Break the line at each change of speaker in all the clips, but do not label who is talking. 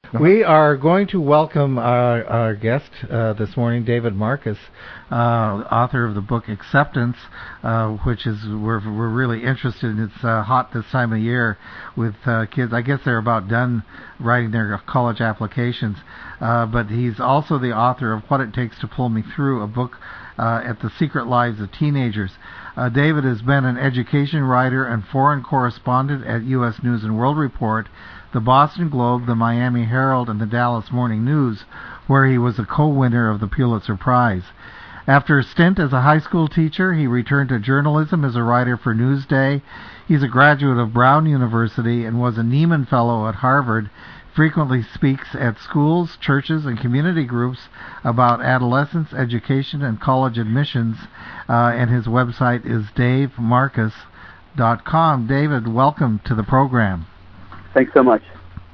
We are going to welcome our guest this morning, David Marcus, author of the book Acceptance, which is we're really interested in. It's hot this time of year with kids. I guess they're about done writing their college applications, but he's also the author of What It Takes to Pull Me Through, a book at the secret lives of teenagers. David has been an education writer and foreign correspondent at U.S. News and World Report, the Boston Globe, the Miami Herald, and the Dallas Morning News, where he was a co-winner of the Pulitzer Prize. After a stint as a high school teacher, he returned to journalism as a writer for Newsday. He's a graduate of Brown University and was a Nieman Fellow at Harvard. Frequently speaks at schools, churches, and community groups about adolescence, education, and college admissions, and his website is davemarcus.com. David, welcome to the program.
Thanks so much.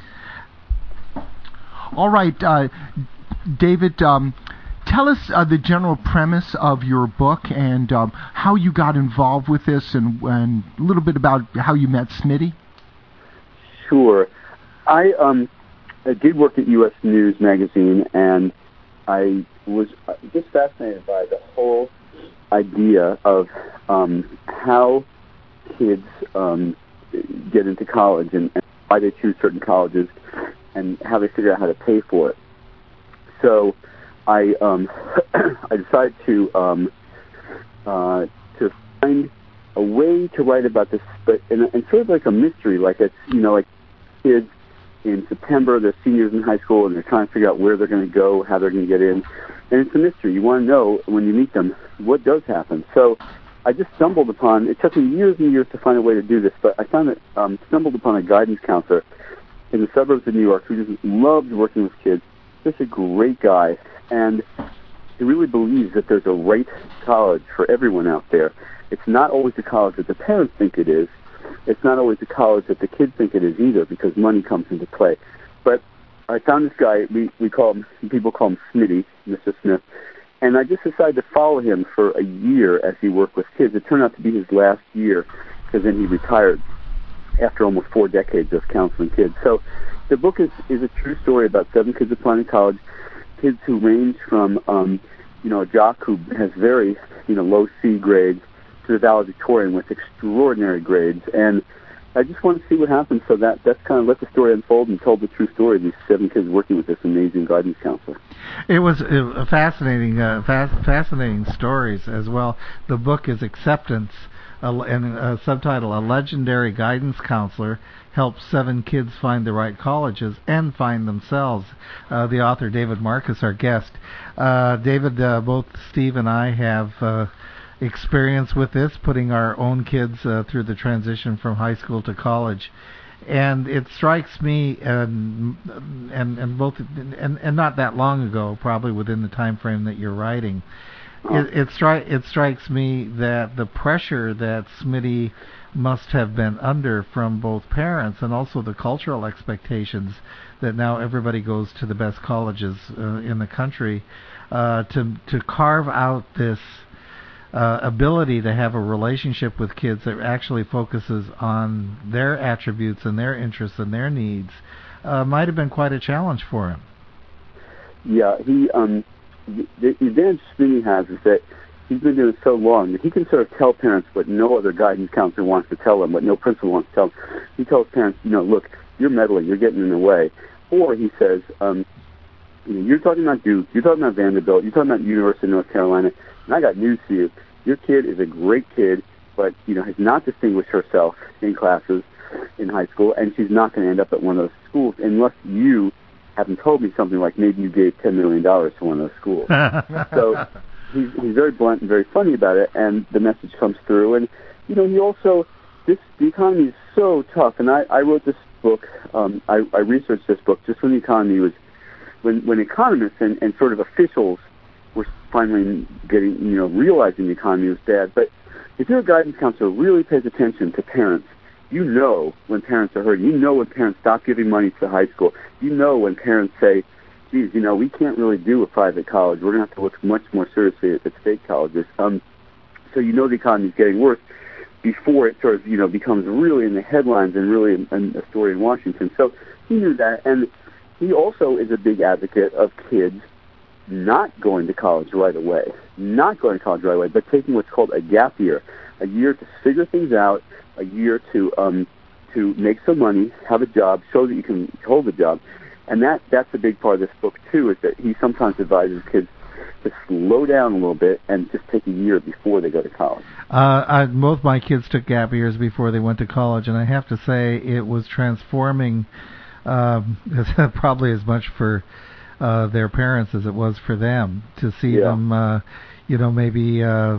All right, David, tell us the general premise of your book and how you got involved with this, and a little bit about how you met Smitty.
Sure. I did work at U.S. News Magazine, and I was just fascinated by the whole idea of how kids get into college and why they choose certain colleges and how they figure out how to pay for it. So I decided to find a way to write about this, but in sort of like a mystery, like it's like kids in September, they're seniors in high school, and they're trying to figure out where they're going to go, how they're going to get in, and it's a mystery. You want to know when you meet them what does happen. So I just stumbled upon, it took me years and years to find a way to do this, but I stumbled upon a guidance counselor in the suburbs of New York who just loved working with kids, just a great guy, and he really believes that there's a right college for everyone out there. It's not always the college that the parents think it is. It's not always the college that the kids think it is either, because money comes into play. But I found this guy, people call him Smitty, Mr. Smith, and I just decided to follow him for a year as he worked with kids. It turned out to be his last year, because then he retired after almost 4 decades of counseling kids. So the book is a true story about 7 kids applying to college, kids who range from a jock who has very low C grades to the valedictorian with extraordinary grades. And I just want to see what happens, so that's kind of let the story unfold and told the true story of these 7 kids working with this amazing guidance counselor.
It was fascinating stories as well. The book is Acceptance, and a subtitle, A Legendary Guidance Counselor Helps 7 Kids Find the Right Colleges and Find Themselves. The author, David Marcus, our guest. David, both Steve and I have experience with this, putting our own kids through the transition from high school to college, and it strikes me, and not that long ago, probably within the time frame that you're writing, it strikes me that the pressure that Smitty must have been under from both parents and also the cultural expectations that now everybody goes to the best colleges in the country, to carve out this ability to have a relationship with kids that actually focuses on their attributes and their interests and their needs might have been quite a challenge for him.
Yeah, the advantage Smitty has is that he's been doing it so long that he can sort of tell parents what no other guidance counselor wants to tell them, what no principal wants to tell them. He tells parents, look, you're meddling, you're getting in the way. Or he says, you're talking about Duke, you're talking about Vanderbilt, you're talking about University of North Carolina, and I got news for you. Your kid is a great kid, but has not distinguished herself in classes in high school, and she's not going to end up at one of those schools unless you haven't told me something like maybe you gave $10 million to one of those schools. So he's very blunt and very funny about it, and the message comes through. And he also, the economy is so tough. And I wrote this book. I researched this book just when the economy was, when economists and sort of officials were finally getting, realizing the economy was bad. But if you're a guidance counselor who really pays attention to parents, when parents are hurting. When parents stop giving money to high school. When parents say, geez, we can't really do a private college. We're going to have to look much more seriously at state colleges. So the economy is getting worse before it sort of, becomes really in the headlines and really a story in Washington. So he knew that. And he also is a big advocate of kids not going to college right away, but taking what's called a gap year, a year to figure things out, a year to make some money, have a job, show that you can hold a job. And that's a big part of this book, too, is that he sometimes advises kids to slow down a little bit and just take a year before they go to college.
Both my kids took gap years before they went to college, and I have to say it was transforming probably as much for their parents as it was for them to see them, maybe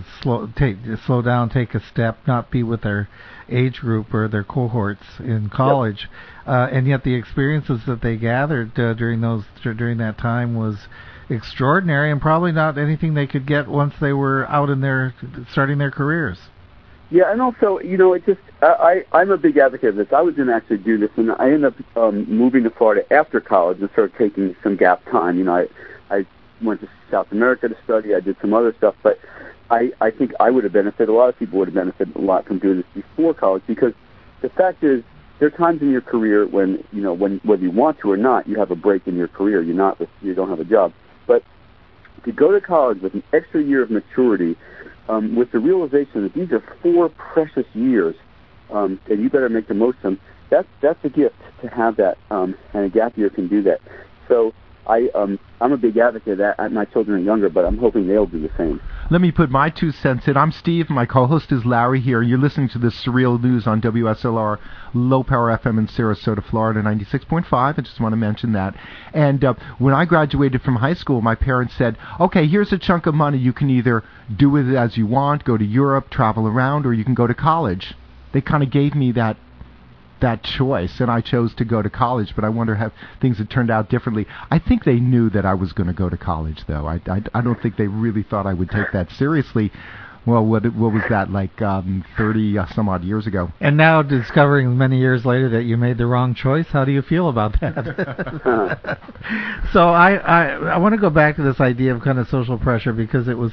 slow down, take a step, not be with their age group or their cohorts in college, and yet the experiences that they gathered during that time was extraordinary, and probably not anything they could get once they were out in starting their careers.
Yeah, and also, I'm a big advocate of this. I was going to actually do this, and I ended up moving to Florida after college and started taking some gap time. I went to South America to study. I did some other stuff, but I think I would have benefited. A lot of people would have benefited a lot from doing this before college, because the fact is, there are times in your career when whether you want to or not, you have a break in your career. You don't have a job. But to go to college with an extra year of maturity, with the realization that these are 4 precious years, and you better make the most of them, that's a gift to have that, and a gap year can do that. So I'm a big advocate of that. My children are younger, but I'm hoping they'll do the same.
Let me put my 2 cents in. I'm Steve. My co-host is Larry here. You're listening to the Surreal News on WSLR Low Power FM in Sarasota, Florida, 96.5. I just want to mention that. And when I graduated from high school, my parents said, okay, here's a chunk of money. You can either do with it as you want, go to Europe, travel around, or you can go to college. They kind of gave me that choice, and I chose to go to college, but I wonder how things had turned out differently. I think they knew that I was going to go to college, though. I don't think they really thought I would take that seriously. Well, what was that, like 30 some odd years ago?
And now discovering many years later that you made the wrong choice, how do you feel about that? So I want to go back to this idea of kind of social pressure, because it was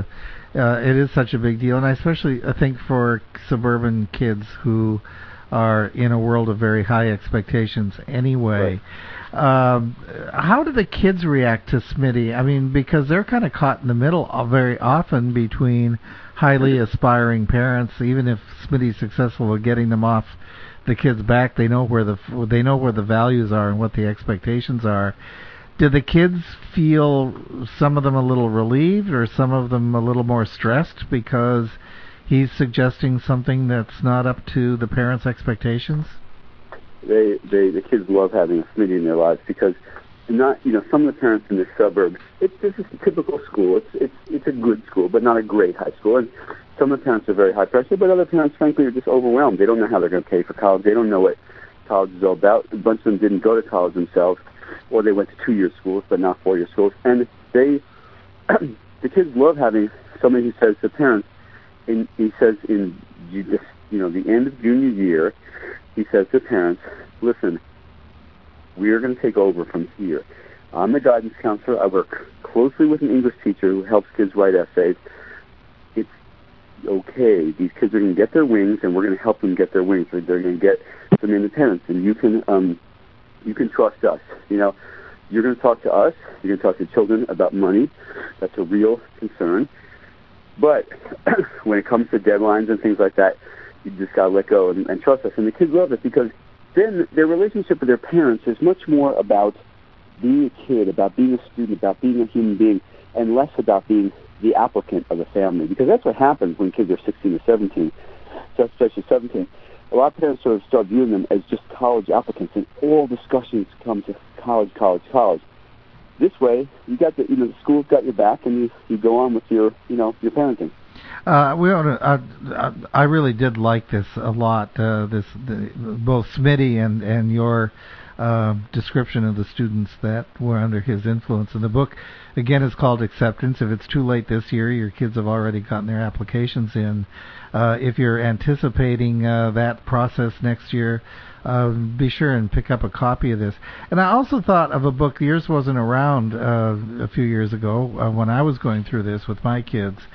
it is such a big deal, and I especially think for suburban kids who are in a world of very high expectations anyway. Right. How do the kids react to Smitty? I mean, because they're kind of caught in the middle very often between highly aspiring parents. Even if Smitty's successful at getting them off the kids' back, they know where the values are and what the expectations are. Do the kids feel, some of them a little relieved, or some of them a little more stressed because he's suggesting something that's not up to the parents' expectations?
The kids love having Smitty in their lives, because some of the parents in the suburbs, this is a typical school. It's a good school, but not a great high school. And some of the parents are very high pressure, but other parents, frankly, are just overwhelmed. They don't know how they're going to pay for college. They don't know what college is all about. A bunch of them didn't go to college themselves, or they went to 2-year schools, but not 4-year schools. And the kids love having somebody who says to parents, he says in the end of junior year, he says to parents, listen, we are going to take over from here. I'm the guidance counselor. I work closely with an English teacher who helps kids write essays. It's okay. These kids are going to get their wings, and we're going to help them get their wings. They're going to get some independence, and you can trust us. You're going to talk to us. You're going to talk to children about money. That's a real concern. But when it comes to deadlines and things like that, you just got to let go and trust us. And the kids love it, because then their relationship with their parents is much more about being a kid, about being a student, about being a human being, and less about being the applicant of the family. Because that's what happens when kids are 16 or 17, especially 17. A lot of parents sort of start viewing them as just college applicants, and all discussions come to college. This way, you got the school's got your back, and you go on with your parenting.
I really did like this a lot. Both Smitty and your description of the students that were under his influence. And the book, again, is called Acceptance. If it's too late this year, your kids have already gotten their applications in. If you're anticipating that process next year, be sure and pick up a copy of this. And I also thought of a book. Yours wasn't around a few years ago when I was going through this with my kids.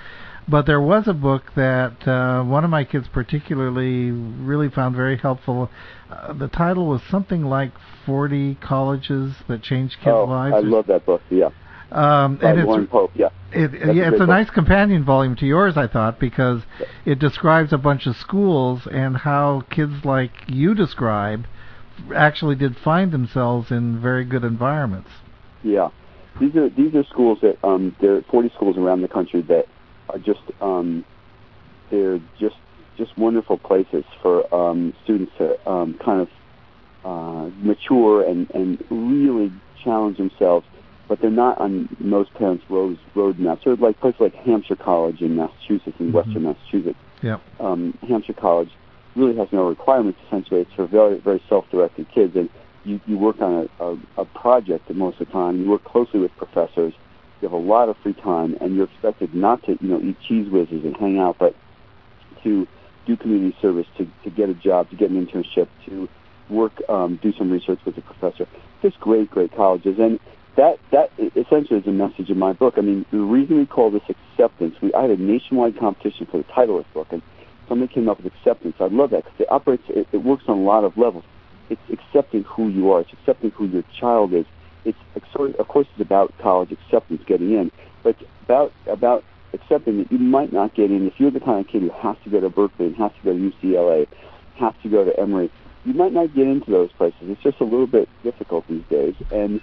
But there was a book that one of my kids particularly really found very helpful. The title was something like 40 Colleges That Changed Kids' Lives.
I love that book, yeah.
And
Warren Pope, yeah.
It's a nice companion volume to yours, I thought, because it describes a bunch of schools and how kids like you describe actually did find themselves in very good environments.
Yeah. These are schools that there are 40 schools around the country that are just they're just wonderful places for students to kind of mature and really challenge themselves. But they're not on most parents' roadmaps. Sort of like places like Hampshire College in Massachusetts, in Western Massachusetts.
Yep.
Hampshire College really has no requirements. Essentially, it's for very, very self-directed kids, and you work on a project most of the time. You work closely with professors. You have a lot of free time, and you're expected not to eat cheese whizzes and hang out, but to do community service, to get a job, to get an internship, to work, do some research with a professor. Just great colleges. And that essentially is a message in my book. I mean, the reason we call this acceptance, I had a nationwide competition for the title of this book, and somebody came up with acceptance. I love that because it works on a lot of levels. It's accepting who you are. It's accepting who your child is. Of course, it's about college acceptance, getting in, but it's about accepting that you might not get in. If you're the kind of kid who has to go to Berkeley and has to go to UCLA, has to go to Emory, you might not get into those places. It's just a little bit difficult these days, and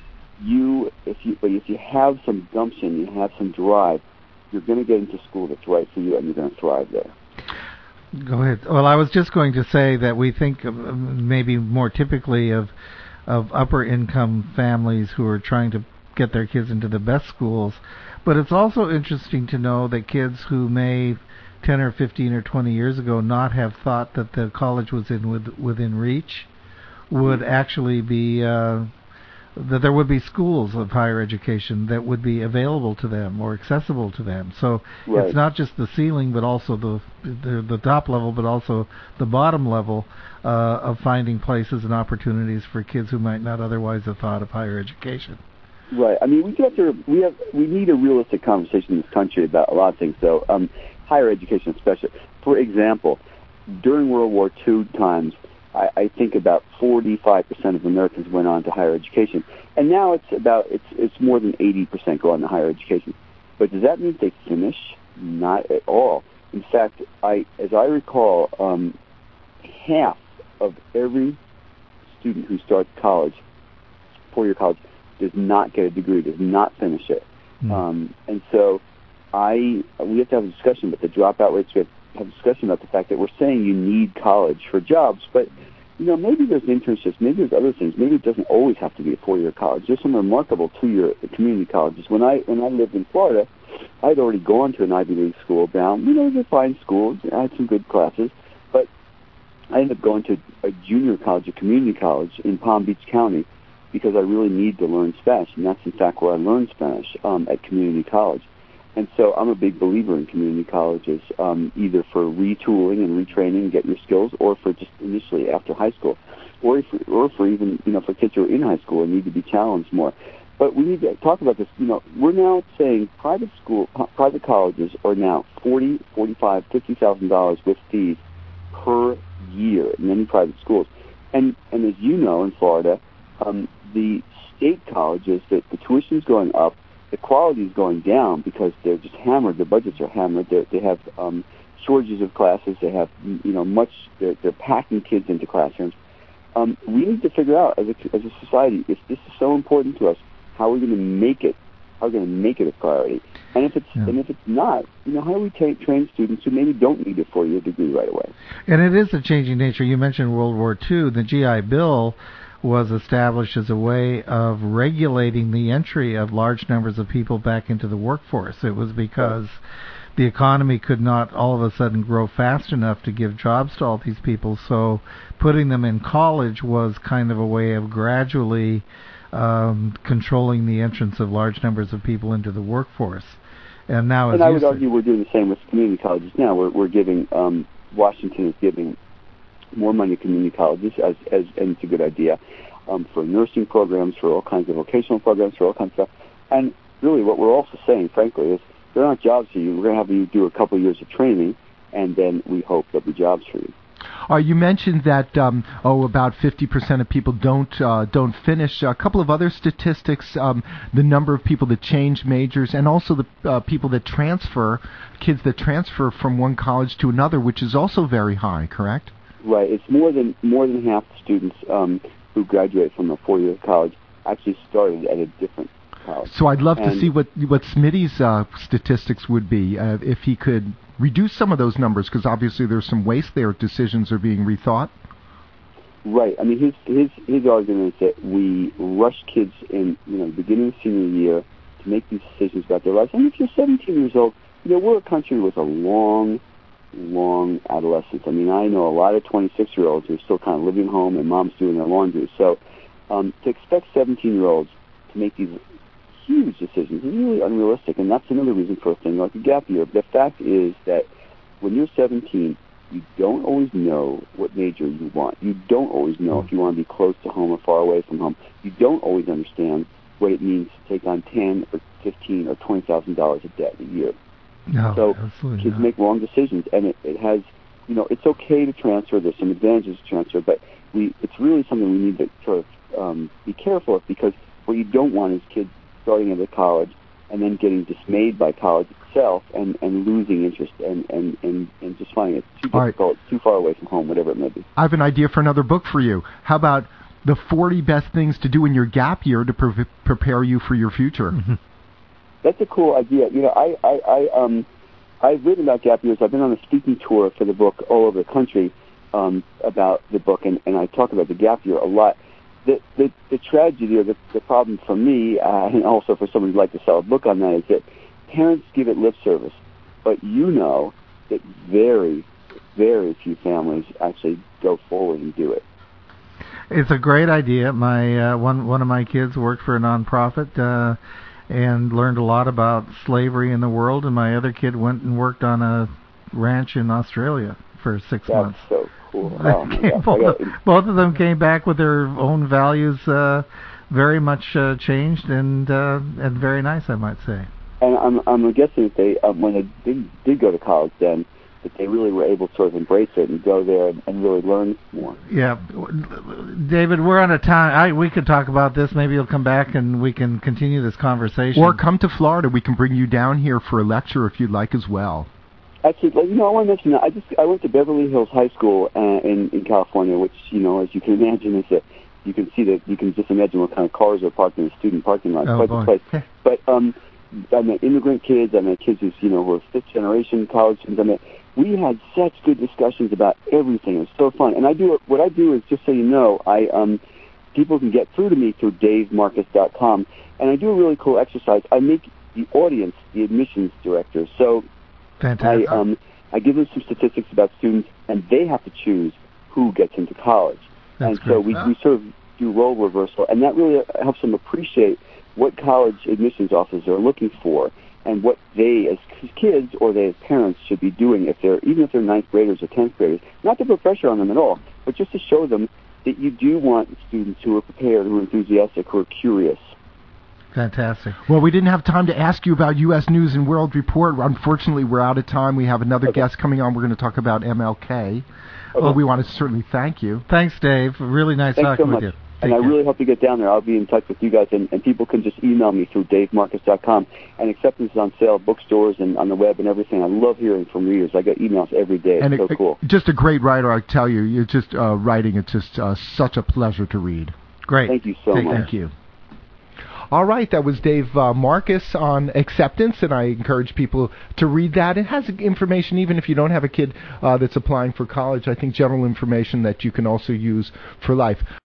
if you have some gumption, you have some drive, you're going to get into school that's right for you, and you're going to thrive there.
Go ahead. Well, I was just going to say that we think maybe more typically of upper income families who are trying to get their kids into the best schools, but it's also interesting to know that kids who may 10 or 15 or 20 years ago not have thought that the college was within reach would actually be that there would be schools of higher education that would be available to them or accessible to them. So
right.
It's not just the ceiling, but also the top level, but also the bottom level of finding places and opportunities for kids who might not otherwise have thought of higher education.
Right. I mean, we need a realistic conversation in this country about a lot of things. So higher education, especially. For example, during World War II times, I think about 45% of Americans went on to higher education, and now it's more than 80% go on to higher education. But does that mean they finish? Not at all. In fact, as I recall, half of every student who starts college, four-year college, does not get a degree, does not finish it. And so we have to have a discussion about the dropout rates. We have to have a discussion about the fact that we're saying you need college for jobs, but maybe there's internships, maybe there's other things. Maybe it doesn't always have to be a four-year college. There's some remarkable two-year community colleges. When I lived in Florida, I'd already gone to an Ivy League school down. They're fine schools. I had some good classes, but I ended up going to a junior college, a community college in Palm Beach County, because I really need to learn Spanish, and that's in fact where I learned Spanish, at community college. And so I'm a big believer in community colleges, either for retooling and retraining, get your skills, or for just initially after high school, or for even for kids who are in high school and need to be challenged more. But we need to talk about this. We're now saying private colleges are now $40,000, $45,000, $50,000 with fees per year in many private schools. And as you know, in Florida, the state colleges, the tuition is going up. The quality is going down because they're just hammered. The budgets are hammered. They have shortages of classes. They have they're packing kids into classrooms. We need to figure out as a society, if this is so important to us, how are we going to make it? How are we going to make it a priority? And if it's not, how do we train students who maybe don't need a 4-year degree right away?
And it is a changing nature. You mentioned World War II. The GI Bill was established as a way of regulating the entry of large numbers of people back into the workforce. It was because the economy could not all of a sudden grow fast enough to give jobs to all these people, so putting them in college was kind of a way of gradually controlling the entrance of large numbers of people into the workforce. And now,
I would argue we're doing the same with community colleges now. We're giving, Washington is giving more money to community colleges, and it's a good idea, for nursing programs, for all kinds of vocational programs, for all kinds of stuff. And really what we're also saying, frankly, is they're not jobs for you. We're going to have you do a couple of years of training, and then we hope there'll be jobs for you.
You mentioned that about 50% of people don't finish. A couple of other statistics: the number of people that change majors, and also the people that transfer, kids that transfer from one college to another, which is also very high. Correct?
Right. It's more than half the students who graduate from a 4-year college actually started at a different college.
So I'd love to see what Smitty's statistics would be if he could reduce some of those numbers, because obviously there's some waste there. Decisions are being rethought.
Right. I mean, his argument is that we rush kids in, the beginning of senior year to make these decisions about their lives. And if you're 17 years old, we're a country with a long adolescence. I mean, I know a lot of 26-year-olds who are still kind of living home and mom's doing their laundry. So to expect 17-year-olds to make these huge decisions is really unrealistic, and that's another reason for a thing like a gap year. The fact is that when you're 17, you don't always know what major you want. You don't always know if you want to be close to home or far away from home. You don't always understand what it means to take on $10 or $15 or $20,000 of debt a year.
No,
so
absolutely
kids
not.
make wrong decisions, and it has, it's okay to transfer. There's some advantages to transfer, but it's really something we need to sort of be careful of, because what you don't want is kids starting at a college and then getting dismayed by college itself and losing interest and just finding it too difficult, too far away from home, whatever it may be.
I have an idea for another book for you. How about the 40 best things to do in your gap year to prepare you for your future?
Mm-hmm.
That's a cool idea. I've written about gap years. I've been on a speaking tour for the book all over the country about the book, and I talk about the gap year a lot. The tragedy or the problem for me, and also for someone who'd like to sell a book on that, is that parents give it lip service, but that very, very few families actually go forward and do it.
It's a great idea. My one of my kids worked for a nonprofit and learned a lot about slavery in the world, and my other kid went and worked on a ranch in Australia for 6 months.
That's so cool. Oh my gosh.
Both of them came back with their own values very much changed and very nice, I might say.
And I'm guessing that they, when they did go to college then, that they really were able to sort of embrace it and go there and really learn more.
Yeah. David, we're on a time. We could talk about this. Maybe you'll come back and we can continue this conversation.
Or come to Florida. We can bring you down here for a lecture if you'd like as well.
Actually, I want to mention that I went to Beverly Hills High School in California, which, as you can imagine, is that you can just imagine what kind of cars are parked in the student parking lot. Quite the place. But I met immigrant kids. I met kids who were fifth-generation college students. We had such good discussions about everything. It was so fun. And what I do is, just so you know, people can get through to me through DaveMarcus.com, and I do a really cool exercise. I make the audience the admissions director. So
fantastic.
I give them some statistics about students, and they have to choose who gets into college.
That's
and so we sort of do role reversal, and that really helps them appreciate what college admissions officers are looking for, and what they as kids or they as parents should be doing even if they're 9th graders or 10th graders. Not to put pressure on them at all, but just to show them that you do want students who are prepared, who are enthusiastic, who are curious.
Fantastic. Well, we didn't have time to ask you about U.S. News and World Report. Unfortunately, we're out of time. We have another guest coming on. We're going to talk about MLK. Well, we want to certainly thank you.
Thanks, Dave. Really nice talking with you.
And I really hope to get down there. I'll be in touch with you guys, and people can just email me through DaveMarcus.com. And Acceptance is on sale at bookstores and on the web and everything. I love hearing from readers. I get emails every day. It's so cool.
Just a great writer, I tell you. You're just writing. It's just such a pleasure to read.
Great.
Thank you so much.
Thank you. All right, that was Dave Marcus on Acceptance, and I encourage people to read that. It has information, even if you don't have a kid that's applying for college, I think general information that you can also use for life.